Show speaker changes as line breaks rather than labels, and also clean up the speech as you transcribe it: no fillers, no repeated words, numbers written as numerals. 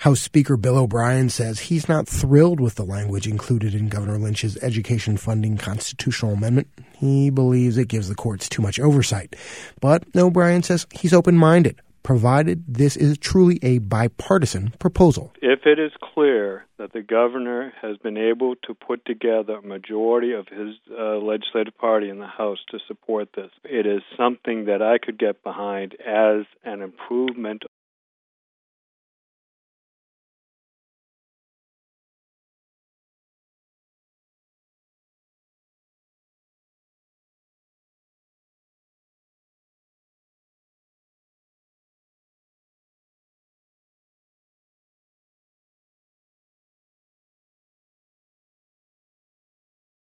House Speaker Bill O'Brien says he's not thrilled with the language included in Governor Lynch's education funding constitutional amendment. He believes it gives the courts too much oversight. But O'Brien says he's open-minded, provided this is truly a bipartisan proposal.
If it is clear that the governor has been able to put together a majority of his legislative party in the House to support this, it is something that I could get behind as an improvement